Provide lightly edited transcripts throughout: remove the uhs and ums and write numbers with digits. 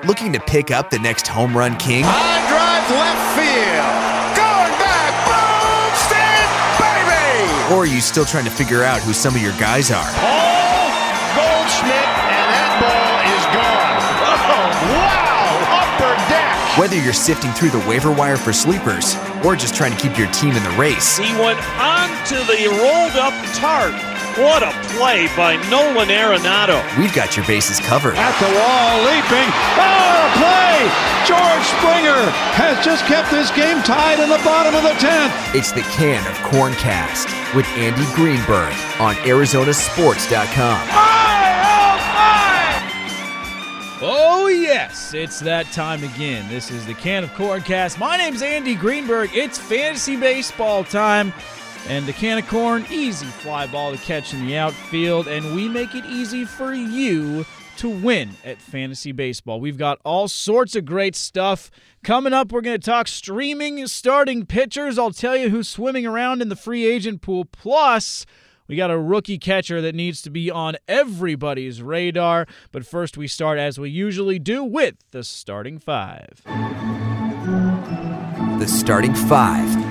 Looking to pick up the next home run king? High drive left field. Going back. Boom! Stand, baby! Or are you still trying to figure out who some of your guys are? Paul Goldschmidt, and that ball is gone. Oh, wow! Upper deck. Whether you're sifting through the waiver wire for sleepers or just trying to keep your team in the race. He went onto the rolled-up tarp. What a play by Nolan Arenado. We've got your bases covered. At the wall, leaping. Oh, play! George Springer has just kept this game tied in the bottom of the 10th. It's the Can of Corncast with Andy Greenberg on ArizonaSports.com. Oh, yes, it's that time again. This is the Can of Corncast. My name's Andy Greenberg. It's fantasy baseball time. And the Can of Corn, easy fly ball to catch in the outfield. And we make it easy for you to win at fantasy baseball. We've got all sorts of great stuff. Coming up, we're going to talk streaming starting pitchers. I'll tell you who's swimming around in the free agent pool. Plus, we got a rookie catcher that needs to be on everybody's radar. But first, we start, as we usually do, with the starting five. The starting five.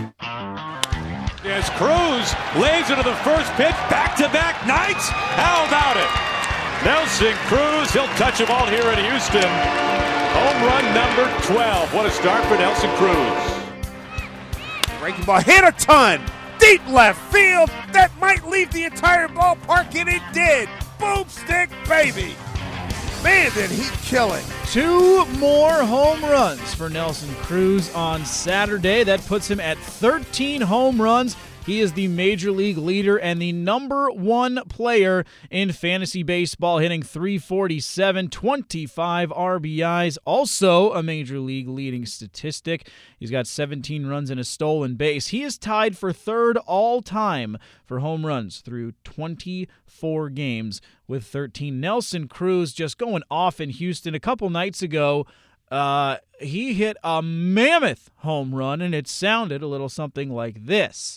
As Cruz lays into the first pitch, back-to-back nights. How about it? Nelson Cruz, he'll touch them all here in Houston. Home run number 12. What a start for Nelson Cruz. Breaking ball hit a ton. Deep left field. That might leave the entire ballpark, and it did. Boomstick, baby. Man, did he kill it. 2 more home runs for Nelson Cruz on Saturday. That puts him at 13 home runs. He is the major league leader and the number 1 player in fantasy baseball, hitting .347, 25 RBIs. Also a major league leading statistic. He's got 17 runs and a stolen base. He is tied for 3rd all-time for home runs through 24 games with 13. Nelson Cruz just going off in Houston. A couple nights ago, he hit a mammoth home run, and it sounded a little something like this.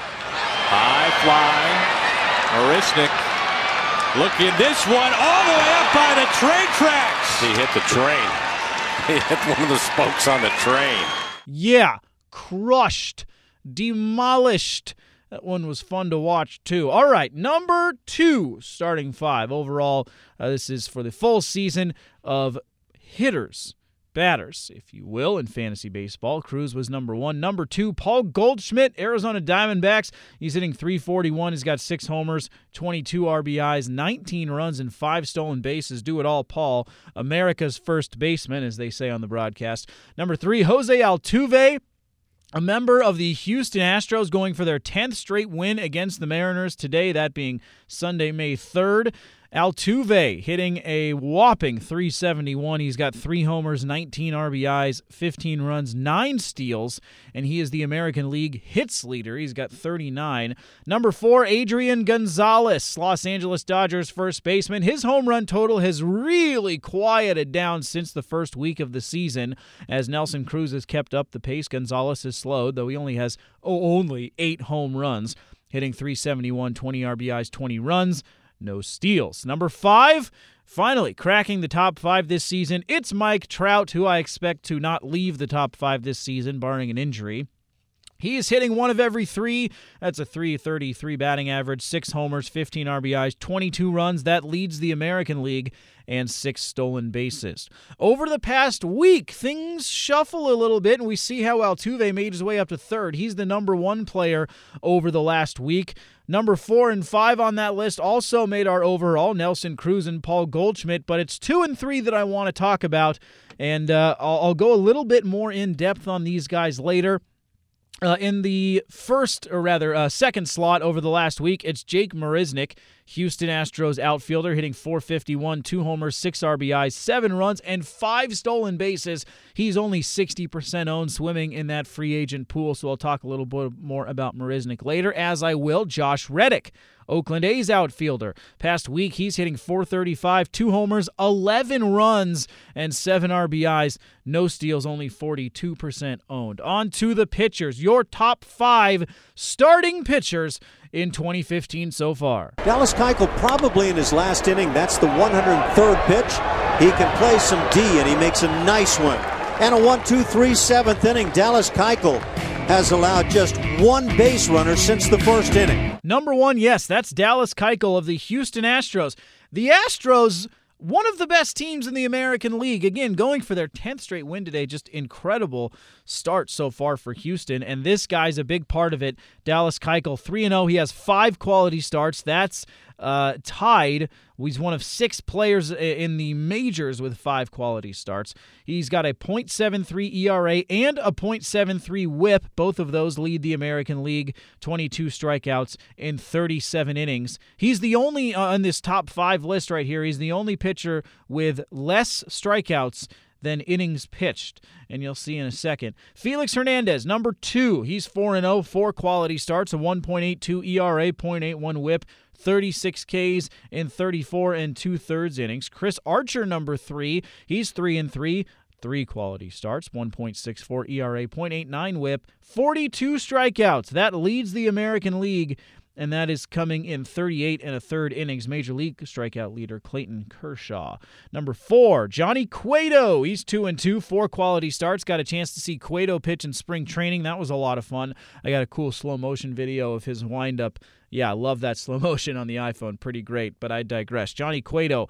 High fly. Marisnik looking this one all the way up by the train tracks. He hit the train. He hit one of the spokes on the train. Yeah, crushed, demolished. That one was fun to watch, too. All right, number 2, starting 5. Overall, this is for the full season of hitters. Batters, if you will, in fantasy baseball. Cruz was number 1. Number 2, Paul Goldschmidt, Arizona Diamondbacks. He's hitting .341. He's got 6 homers, 22 RBIs, 19 runs, and 5 stolen bases. Do it all, Paul. America's first baseman, as they say on the broadcast. Number 3, Jose Altuve, a member of the Houston Astros, going for their 10th straight win against the Mariners today, that being Sunday, May 3rd. Altuve hitting a whopping .371. He's got 3 homers, 19 RBIs, 15 runs, 9 steals, and he is the American League hits leader. He's got 39. Number 4, Adrian Gonzalez, Los Angeles Dodgers first baseman. His home run total has really quieted down since the first week of the season. As Nelson Cruz has kept up the pace, Gonzalez has slowed, though he only has only 8 home runs, hitting .371, 20 RBIs, 20 runs. No steals. Number 5, finally cracking the top 5 this season. It's Mike Trout, who I expect to not leave the top 5 this season, barring an injury. He is hitting 1 of every 3. That's a .333 batting average, 6 homers, 15 RBIs, 22 runs. That leads the American League, and 6 stolen bases. Over the past week, things shuffle a little bit, and we see how Altuve made his way up to 3rd. He's the number 1 player over the last week. Number 4 and 5 on that list also made our overall, Nelson Cruz and Paul Goldschmidt, but it's 2 and 3 that I want to talk about, and I'll go a little bit more in depth on these guys later. In the second slot over the last week, it's Jake Marisnik, Houston Astros outfielder, hitting .451, 2 homers, 6 RBIs, 7 runs, and 5 stolen bases. He's only 60% owned, swimming in that free agent pool, so I'll talk a little bit more about Marisnik later, as I will Josh Reddick, Oakland A's outfielder. Past week, he's hitting .435, 2 homers, 11 runs, and 7 RBIs. No steals, only 42% owned. On to the pitchers. Your top 5 starting pitchers in 2015 so far. Dallas Keuchel probably in his last inning. That's the 103rd pitch. He can play some D, and he makes a nice one. And a 1-2-3 seventh inning. Dallas Keuchel has allowed just one base runner since the first inning. Number one, yes, that's Dallas Keuchel of the Houston Astros. The Astros, one of the best teams in the American League. Again, going for their 10th straight win today. Just incredible start so far for Houston, and this guy's a big part of it. Dallas Keuchel, 3-0. He has 5 quality starts. That's tied. He's one of 6 players in the majors with 5 quality starts. He's got a .73 ERA and a .73 WHIP. Both of those lead the American League. 22 strikeouts in 37 innings. He's the only, on this top 5 list right here, he's the only pitcher with less strikeouts than innings pitched, and you'll see in a second. Felix Hernandez, number 2. He's 4-0, 4 quality starts, a 1.82 ERA, .81 WHIP, 36 Ks in 34 2/3 innings. Chris Archer, number 3. He's 3-3, 3 quality starts, 1.64 ERA, .89 WHIP, 42 strikeouts. That leads the American League, and that is coming in 38 1/3 innings. Major League strikeout leader Clayton Kershaw. Number 4, Johnny Cueto. He's 2-2, 4 quality starts. Got a chance to see Cueto pitch in spring training. That was a lot of fun. I got a cool slow motion video of his windup. Yeah, I love that slow motion on the iPhone. Pretty great, but I digress. Johnny Cueto,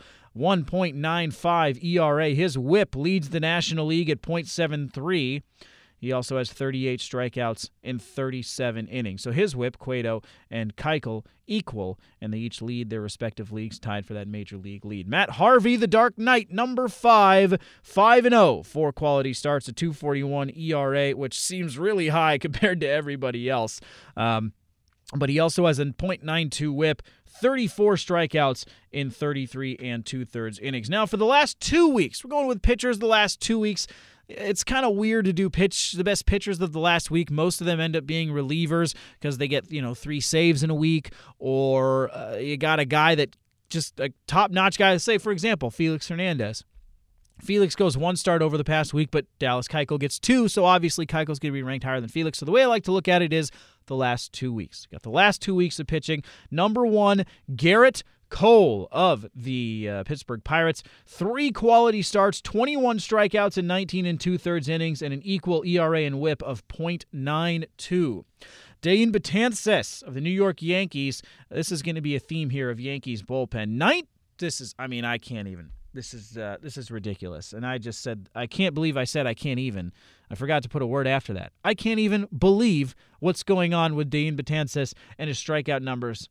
1.95 ERA. His WHIP leads the National League at .73. He also has 38 strikeouts in 37 innings. So his WHIP, Cueto and Keuchel, equal, and they each lead their respective leagues, tied for that Major League lead. Matt Harvey, the Dark Knight, number 5, 5-0, 4 quality starts, a 2.41 ERA, which seems really high compared to everybody else. But he also has a .92 WHIP, 34 strikeouts in 33 2/3 innings. Now, for the last 2 weeks, we're going with pitchers the last 2 weeks. It's kind of weird to do the best pitchers of the last week. Most of them end up being relievers because they get 3 saves in a week, or you got a guy that just a top-notch guy. Say, for example, Felix Hernandez. Felix goes 1 start over the past week, but Dallas Keuchel gets 2, so obviously Keuchel's going to be ranked higher than Felix. So the way I like to look at it is the last 2 weeks. Got the last 2 weeks of pitching. Number 1, Garrett Cole of the Pittsburgh Pirates. 3 quality starts, 21 strikeouts in 19 2/3 innings, and an equal ERA and WHIP of .92. Dane Betances of the New York Yankees. This is going to be a theme here of Yankees bullpen. This is ridiculous. And I can't believe I said I can't even. I forgot to put a word after that. I can't even believe what's going on with Dane Betances and his strikeout numbers.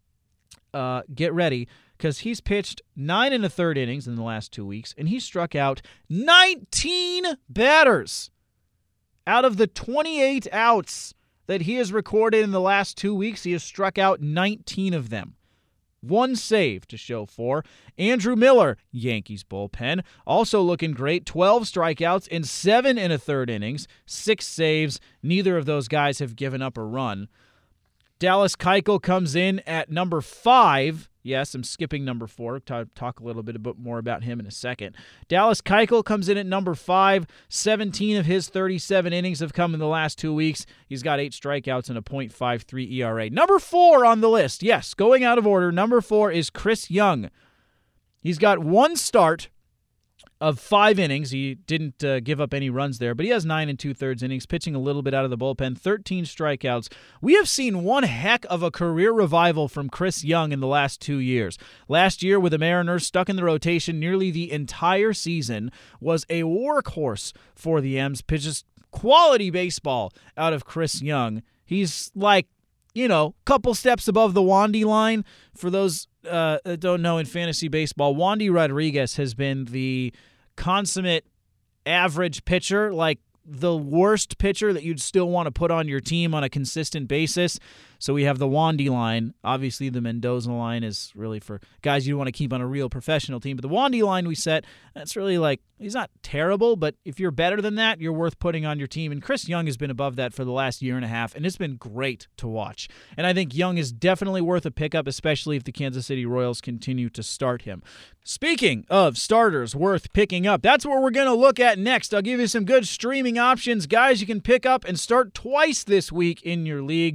Get ready, because he's pitched 9 1/3 innings in the last 2 weeks, and he struck out 19 batters. Out of the 28 outs that he has recorded in the last 2 weeks, he has struck out 19 of them. 1 save to show for. Andrew Miller, Yankees bullpen, also looking great. 12 strikeouts in 7 1/3 innings, 6 saves. Neither of those guys have given up a run. Dallas Keuchel comes in at number 5. Yes, I'm skipping number 4. Talk a little bit more about him in a second. Dallas Keuchel comes in at number 5. 17 of his 37 innings have come in the last 2 weeks. He's got 8 strikeouts and a .53 ERA. Number 4 on the list. Yes, going out of order. Number 4 is Chris Young. He's got 1 start of 5 innings. He didn't give up any runs there, but he has 9 2/3 innings, pitching a little bit out of the bullpen, 13 strikeouts. We have seen one heck of a career revival from Chris Young in the last 2 years. Last year, with the Mariners stuck in the rotation nearly the entire season, was a workhorse for the M's. Pitches quality baseball out of Chris Young. He's like, couple steps above the Wandy line. For those that don't know in fantasy baseball, Wandy Rodriguez has been the consummate average pitcher, like the worst pitcher that you'd still want to put on your team on a consistent basis. So we have the Wandy line. Obviously, the Mendoza line is really for guys you want to keep on a real professional team. But the Wandy line we set, that's really he's not terrible, but if you're better than that, you're worth putting on your team. And Chris Young has been above that for the last year and a half, and it's been great to watch. And I think Young is definitely worth a pickup, especially if the Kansas City Royals continue to start him. Speaking of starters worth picking up, that's what we're going to look at next. I'll give you some good streaming options, guys you can pick up and start twice this week in your league.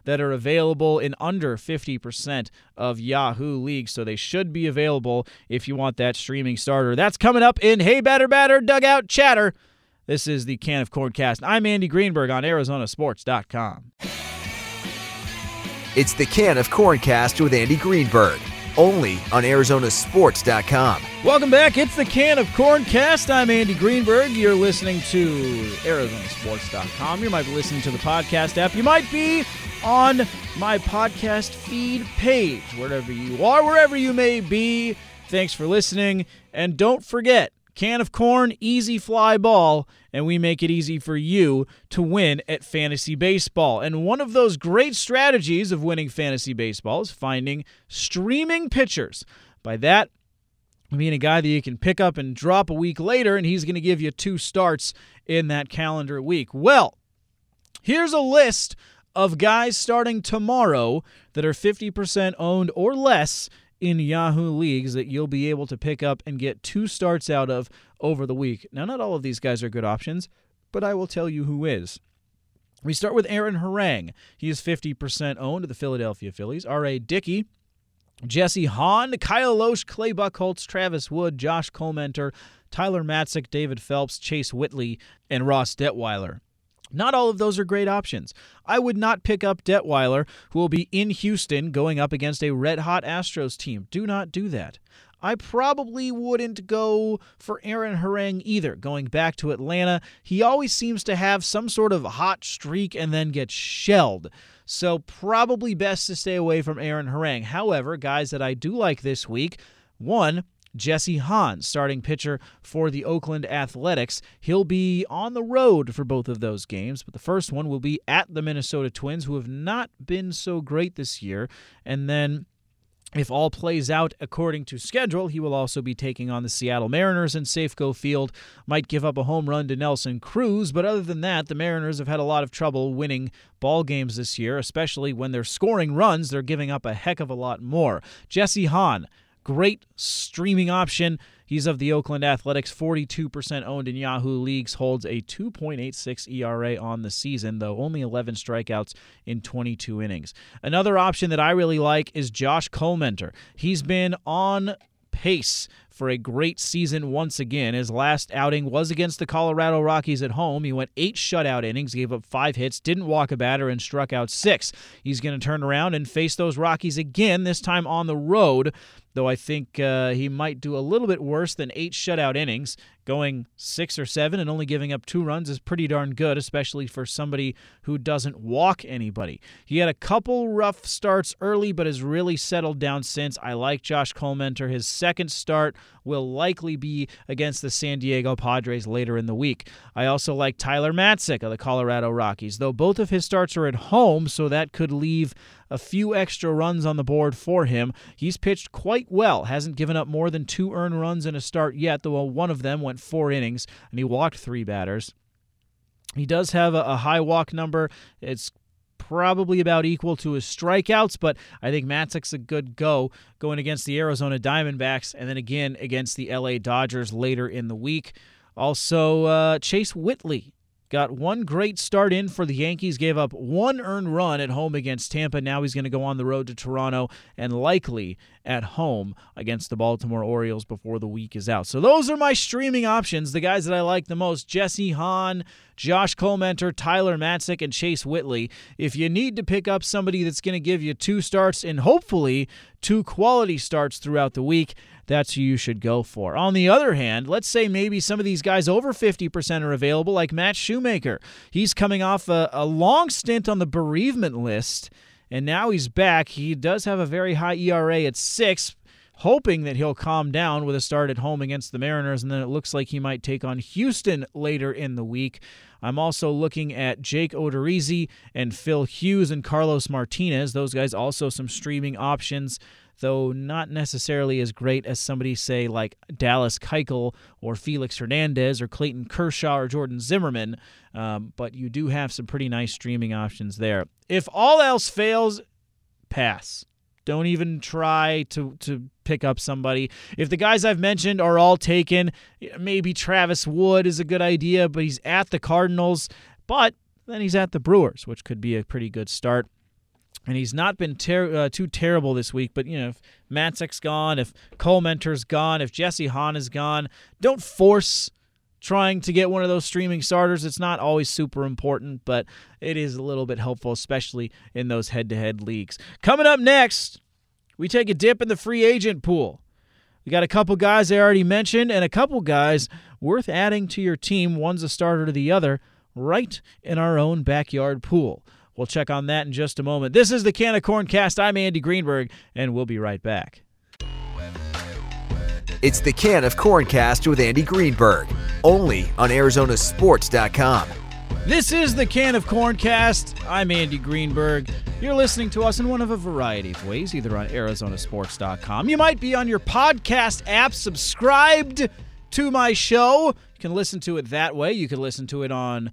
that are available in under 50% of Yahoo leagues, so they should be available if you want that streaming starter. That's coming up in Hey Batter Batter Dugout Chatter. This is the Can of Corncast. I'm Andy Greenberg on ArizonaSports.com. It's the Can of Corncast with Andy Greenberg, only on ArizonaSports.com. Welcome back. It's the Can of Corncast. I'm Andy Greenberg. You're listening to ArizonaSports.com. You might be listening to the podcast app. You might be on my podcast feed page, wherever you are, wherever you may be. Thanks for listening. And don't forget, Can of Corn, easy fly ball, and we make it easy for you to win at fantasy baseball. And one of those great strategies of winning fantasy baseball is finding streaming pitchers. By that, I mean a guy that you can pick up and drop a week later, and he's going to give you 2 starts in that calendar week. Well, here's a list of guys starting tomorrow that are 50% owned or less in Yahoo leagues that you'll be able to pick up and get 2 starts out of over the week. Now, not all of these guys are good options, but I will tell you who is. We start with Aaron Harang. He is 50% owned to the Philadelphia Phillies. R.A. Dickey, Jesse Hahn, Kyle Loesch, Clay Buchholz, Travis Wood, Josh Comenter, Tyler Matzek, David Phelps, Chase Whitley, and Ross Detweiler. Not all of those are great options. I would not pick up Detweiler, who will be in Houston going up against a red-hot Astros team. Do not do that. I probably wouldn't go for Aaron Harang either, going back to Atlanta. He always seems to have some sort of hot streak and then get shelled. So probably best to stay away from Aaron Harang. However, guys that I do like this week, one, Jesse Hahn, starting pitcher for the Oakland Athletics. He'll be on the road for both of those games, but the first one will be at the Minnesota Twins, who have not been so great this year. And then, if all plays out according to schedule, he will also be taking on the Seattle Mariners in Safeco Field. Might give up a home run to Nelson Cruz, but other than that, the Mariners have had a lot of trouble winning ball games this year, especially when they're scoring runs. They're giving up a heck of a lot more. Jesse Hahn, great streaming option. He's of the Oakland Athletics, 42% owned in Yahoo leagues, holds a 2.86 ERA on the season, though only 11 strikeouts in 22 innings. Another option that I really like is Josh Comenter. He's been on pace for a great season once again. His last outing was against the Colorado Rockies at home. He went 8 shutout innings, gave up 5 hits, didn't walk a batter, and struck out 6. He's going to turn around and face those Rockies again, this time on the road, though I think he might do a little bit worse than 8 shutout innings. Going 6 or 7 and only giving up 2 runs is pretty darn good, especially for somebody who doesn't walk anybody. He had a couple rough starts early, but has really settled down since. I like Josh Comenter. His second start will likely be against the San Diego Padres later in the week. I also like Tyler Matzek of the Colorado Rockies, though both of his starts are at home, so that could leave a few extra runs on the board for him. He's pitched quite well, hasn't given up more than 2 earned runs in a start yet, though one of them went 4 innings, and he walked 3 batters. He does have a high walk number. It's probably about equal to his strikeouts, but I think Matzek's a good go going against the Arizona Diamondbacks and then again against the LA Dodgers later in the week. Also, Chase Whitley got 1 great start in for the Yankees, gave up 1 earned run at home against Tampa. Now he's going to go on the road to Toronto and likely at home against the Baltimore Orioles before the week is out. So those are my streaming options, the guys that I like the most: Jesse Hahn, Josh Comenter, Tyler Matzek, and Chase Whitley. If you need to pick up somebody that's going to give you 2 starts and hopefully 2 quality starts throughout the week, that's who you should go for. On the other hand, let's say maybe some of these guys over 50% are available, like Matt Shoemaker. He's coming off a long stint on the bereavement list, and now he's back. He does have a very high ERA at 6, hoping that he'll calm down with a start at home against the Mariners, and then it looks like he might take on Houston later in the week. I'm also looking at Jake Odorizzi and Phil Hughes and Carlos Martinez. Those guys also some streaming options, though not necessarily as great as somebody, say, like Dallas Keuchel or Felix Hernandez or Clayton Kershaw or Jordan Zimmerman, but you do have some pretty nice streaming options there. If all else fails, pass. Don't even try to pick up somebody. If the guys I've mentioned are all taken, maybe Travis Wood is a good idea, but he's at the Cardinals, but then he's at the Brewers, which could be a pretty good start. And he's not been too terrible this week, but, if Matzek's gone, if Cole Mentor's gone, if Jesse Hahn is gone, don't force trying to get one of those streaming starters. It's not always super important, but it is a little bit helpful, especially in those head-to-head leagues. Coming up next, we take a dip in the free agent pool. We got a couple guys I already mentioned and a couple guys worth adding to your team. One's a starter to the other, right in our own backyard pool. We'll check on that in just a moment. This is the Can of Corn Cast. I'm Andy Greenberg, and we'll be right back. It's the Can of Corn Cast with Andy Greenberg, only on Arizonasports.com. This is the Can of Corn Cast. I'm Andy Greenberg. You're listening to us in one of a variety of ways, either on Arizonasports.com. You might be on your podcast app subscribed to my show. You can listen to it that way. You can listen to it on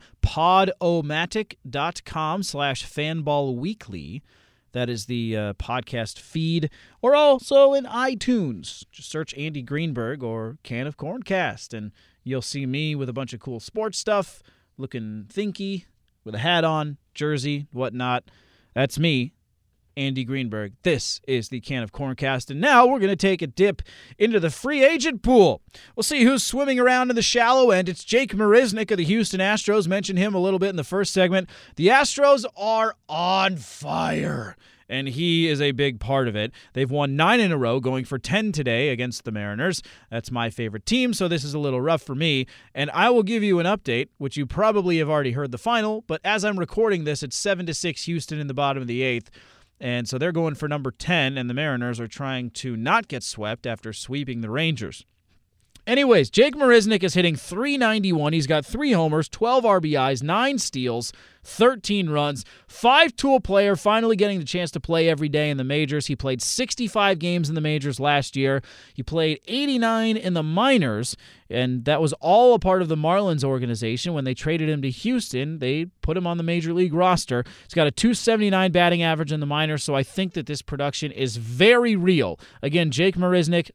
podomatic.com/fanballweekly. That is the podcast feed, or also in iTunes. Just search Andy Greenberg or Can of Corn Cast, and you'll see me with a bunch of cool sports stuff, looking thinky, with a hat on, jersey, whatnot. That's me, Andy Greenberg. This is the Can of Corn Cast, and now we're going to take a dip into the free agent pool. We'll see who's swimming around in the shallow end. It's Jake Marisnick of the Houston Astros. Mentioned him a little bit in the first segment. The Astros are on fire, and he is a big part of it. They've won 9 in a row, going for 10 today against the Mariners. That's my favorite team, so this is a little rough for me. And I will give you an update, which you probably have already heard the final, but as I'm recording this, it's 7-6 Houston in the bottom of the 8th. And so they're going for number 10, and the Mariners are trying to not get swept after sweeping the Rangers. Anyways, Jake Marisnick is hitting .391. He's got 3 homers, 12 RBIs, 9 steals, 13 runs, 5-tool player, finally getting the chance to play every day in the majors. He played 65 games in the majors last year. He played 89 in the minors, and that was all a part of the Marlins organization. When they traded him to Houston, they put him on the major league roster. He's got a .279 batting average in the minors, so I think that this production is very real. Again, Jake Marisnick,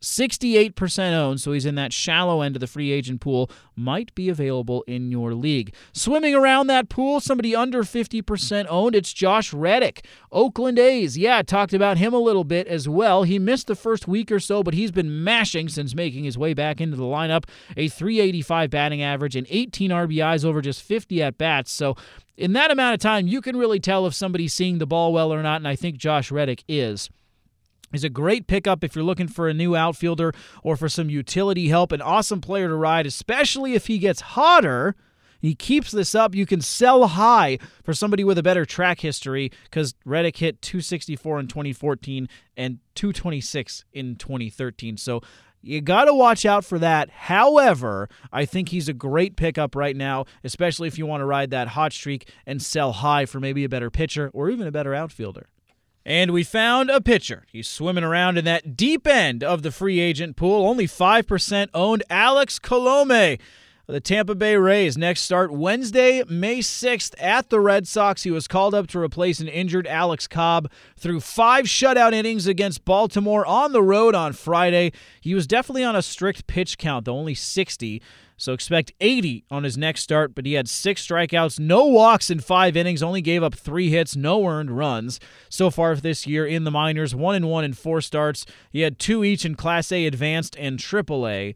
68% owned, so he's in that shallow end of the free agent pool, might be available in your league. Swimming around that pool, somebody under 50% owned, it's Josh Reddick. Oakland A's, talked about him a little bit as well. He missed the first week or so, but he's been mashing since making his way back into the lineup. A .385 batting average and 18 RBIs over just 50 at-bats. So in that amount of time, you can really tell if somebody's seeing the ball well or not, and I think Josh Reddick is. He's a great pickup if you're looking for a new outfielder or for some utility help. An awesome player to ride, especially if he gets hotter. He keeps this up. You can sell high for somebody with a better track history because Reddick hit .264 in 2014 and .226 in 2013. So you got to watch out for that. However, I think he's a great pickup right now, especially if you want to ride that hot streak and sell high for maybe a better pitcher or even a better outfielder. And we found a pitcher. He's swimming around in that deep end of the free agent pool. Only 5% owned. Alex Colome. The Tampa Bay Rays next start Wednesday, May 6th at the Red Sox. He was called up to replace an injured Alex Cobb. Threw 5 shutout innings against Baltimore on the road on Friday. He was definitely on a strict pitch count, though only 60. So expect 80 on his next start, but he had 6 strikeouts, no walks in 5 innings, only gave up 3 hits, no earned runs. So far this year in the minors, 1-1 in 4 starts. He had 2 each in Class A Advanced and AAA.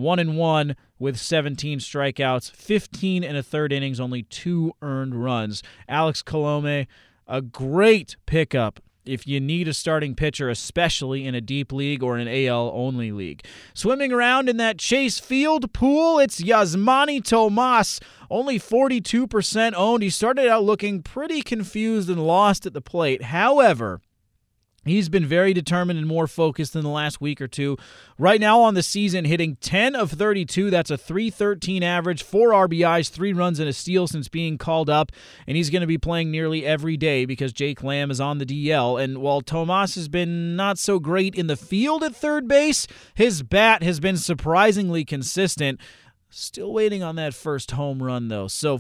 1-1 with 17 strikeouts, 15 and a third innings, only 2 earned runs. Alex Colome, a great pickup if you need a starting pitcher, especially in a deep league or an AL-only league. Swimming around in that Chase Field pool, it's Yasmani Tomas, only 42% owned. He started out looking pretty confused and lost at the plate. However, he's been very determined and more focused in the last week or two. Right now on the season, hitting 10 of 32. That's a .313 average, 4 RBIs, 3 runs, and a steal since being called up. And he's going to be playing nearly every day because Jake Lamb is on the DL. And while Tomas has been not so great in the field at third base, his bat has been surprisingly consistent. Still waiting on that first home run, though. So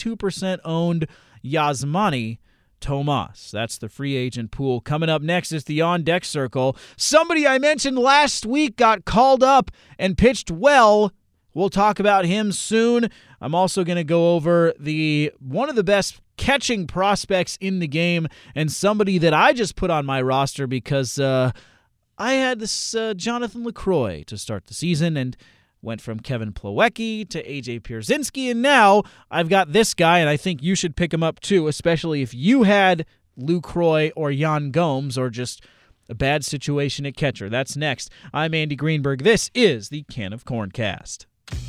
42% owned Yasmani Tomas. That's the free agent pool. Coming up next is the on-deck circle. Somebody I mentioned last week got called up and pitched well. We'll talk about him soon. I'm also going to go over one of the best catching prospects in the game and somebody that I just put on my roster because I had this Jonathan LaCroix to start the season and went from Kevin Plawecki to A.J. Pierzynski, and now I've got this guy, and I think you should pick him up too, especially if you had LaCroix or Yan Gomes or just a bad situation at catcher. That's next. I'm Andy Greenberg. This is the Can of Corn Cast.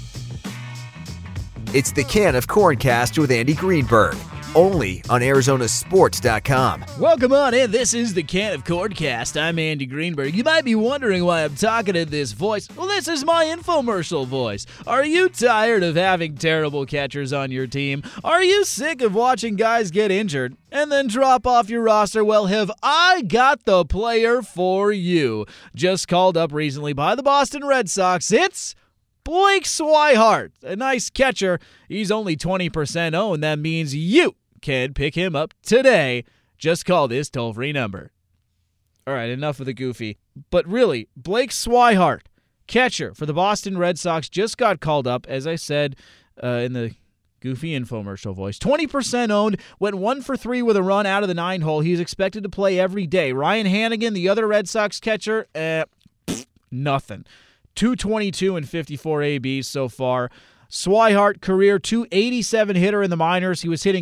It's the Can of Corn Cast with Andy Greenberg, only on ArizonaSports.com. Welcome on in. This is the Can of Corn Cast. I'm Andy Greenberg. You might be wondering why I'm talking in this voice. Well, this is my infomercial voice. Are you tired of having terrible catchers on your team? Are you sick of watching guys get injured and then drop off your roster? Well, have I got the player for you. Just called up recently by the Boston Red Sox. It's Blake Swihart, a nice catcher. He's only 20% owned. That means you can pick him up today. Just call this toll-free number. All right, enough of the goofy. But really, Blake Swihart, catcher for the Boston Red Sox, just got called up, as I said in the goofy infomercial voice. 20% owned, went 1 for 3 with a run out of the 9-hole. He's expected to play every day. Ryan Hanigan, the other Red Sox catcher, nothing. 222 and 54 ABs so far. Swihart, career 287 hitter in the minors. He was hitting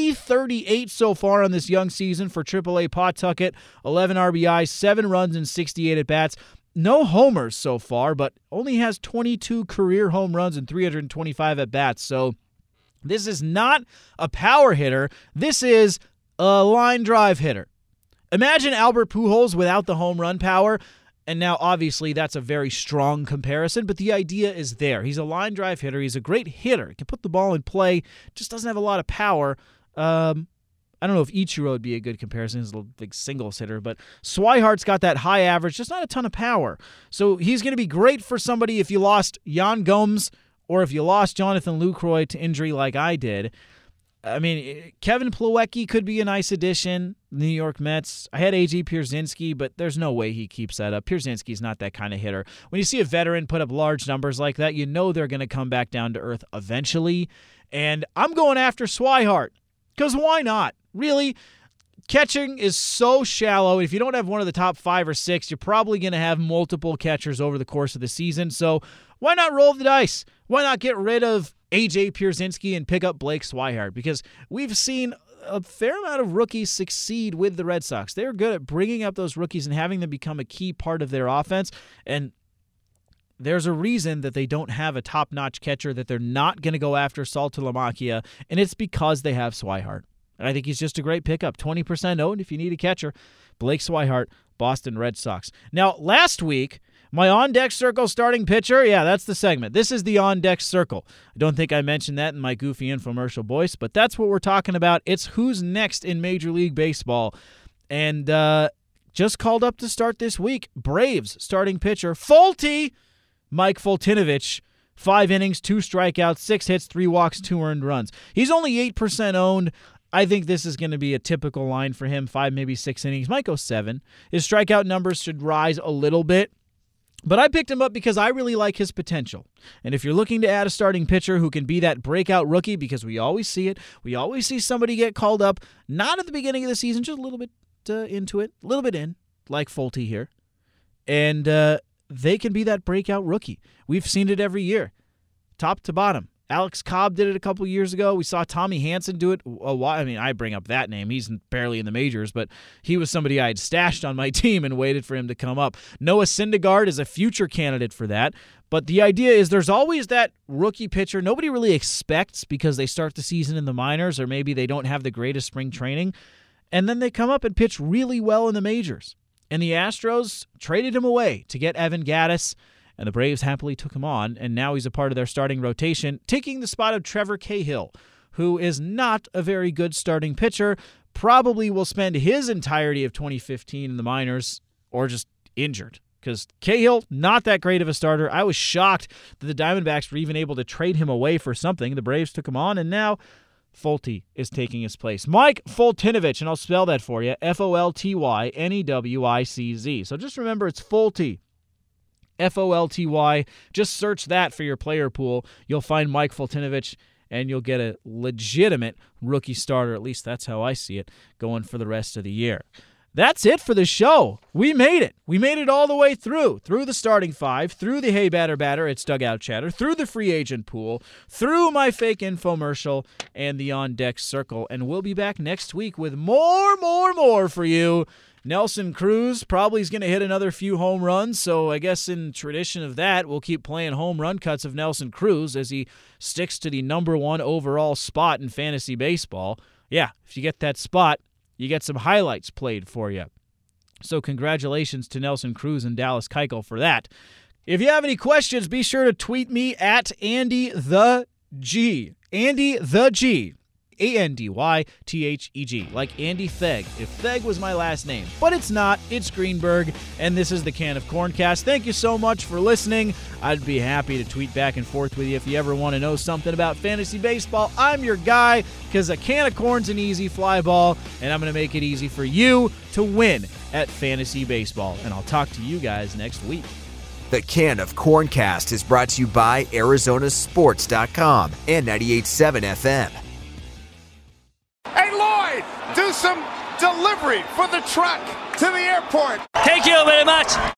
338 so far on this young season for AAA Pawtucket. 11 RBIs, 7 runs, and 68 at-bats. No homers so far, but only has 22 career home runs and 325 at-bats. So this is not a power hitter. This is a line drive hitter. Imagine Albert Pujols without the home run power. And now, obviously, that's a very strong comparison, but the idea is there. He's a line drive hitter. He's a great hitter. He can put the ball in play, just doesn't have a lot of power. I don't know if Ichiro would be a good comparison. He's a big singles hitter, but Swihart's got that high average, just not a ton of power. So he's going to be great for somebody if you lost Yan Gomes or if you lost Jonathan LaCroix to injury like I did. I mean, Kevin Plawecki could be a nice addition. New York Mets. I had A.J. Pierzynski, but there's no way he keeps that up. Pierzynski's not that kind of hitter. When you see a veteran put up large numbers like that, you know they're going to come back down to earth eventually. And I'm going after Swihart, because why not? Really, catching is so shallow. If you don't have one of the top 5 or 6, you're probably going to have multiple catchers over the course of the season. So why not roll the dice? Why not get rid of A.J. Pierzynski and pick up Blake Swihart? Because we've seen a fair amount of rookies succeed with the Red Sox. They're good at bringing up those rookies and having them become a key part of their offense. And there's a reason that they don't have a top-notch catcher, that they're not going to go after Saltalamacchia, and it's because they have Swihart. And I think he's just a great pickup. 20% owned if you need a catcher. Blake Swihart, Boston Red Sox. Now, last week, my on-deck circle starting pitcher, yeah, that's the segment. This is the on-deck circle. I don't think I mentioned that in my goofy infomercial voice, but that's what we're talking about. It's who's next in Major League Baseball. And just called up to start this week, Braves starting pitcher, Mike Foltynewicz. 5 innings, 2 strikeouts, 6 hits, 3 walks, 2 earned runs. He's only 8% owned. I think this is going to be a typical line for him, 5, maybe 6 innings. Might go 7. His strikeout numbers should rise a little bit. But I picked him up because I really like his potential. And if you're looking to add a starting pitcher who can be that breakout rookie, because we always see it, we always see somebody get called up, not at the beginning of the season, just a little bit into it, a little bit in, like Folty here. And they can be that breakout rookie. We've seen it every year, top to bottom. Alex Cobb did it a couple years ago. We saw Tommy Hanson do it a while. I mean, I bring up that name. He's barely in the majors, but he was somebody I had stashed on my team and waited for him to come up. Noah Syndergaard is a future candidate for that. But the idea is there's always that rookie pitcher nobody really expects because they start the season in the minors or maybe they don't have the greatest spring training. And then they come up and pitch really well in the majors. And the Astros traded him away to get Evan Gattis. And the Braves happily took him on, and now he's a part of their starting rotation, taking the spot of Trevor Cahill, who is not a very good starting pitcher, probably will spend his entirety of 2015 in the minors or just injured. Because Cahill, not that great of a starter. I was shocked that the Diamondbacks were even able to trade him away for something. The Braves took him on, and now Folty is taking his place. Mike Foltynewicz, and I'll spell that for you, Foltynewicz. So just remember it's Folty. FOLTY. Just search that for your player pool. You'll find Mike Foltynewicz, and you'll get a legitimate rookie starter. At least that's how I see it, going for the rest of the year. That's it for the show. We made it. We made it all the way through the starting five, through the Hey Batter, it's Dugout Chatter, through the free agent pool, through my fake infomercial, and the on-deck circle. And we'll be back next week with more for you. Nelson Cruz probably is going to hit another few home runs, so I guess in tradition of that, we'll keep playing home run cuts of Nelson Cruz as he sticks to the number 1 overall spot in fantasy baseball. Yeah, if you get that spot, you get some highlights played for you. So congratulations to Nelson Cruz and Dallas Keuchel for that. If you have any questions, be sure to tweet me at Andy the G. Andy the G. ANDYTHEG, like Andy Theg, if Theg was my last name. But it's not. It's Greenberg, and this is the Can of Corncast. Thank you so much for listening. I'd be happy to tweet back and forth with you if you ever want to know something about fantasy baseball. I'm your guy, because a can of corn's an easy fly ball, and I'm going to make it easy for you to win at fantasy baseball. And I'll talk to you guys next week. The Can of Corncast is brought to you by ArizonaSports.com and 98.7 FM. Hey, Lloyd, do some delivery for the truck to the airport. Thank you very much.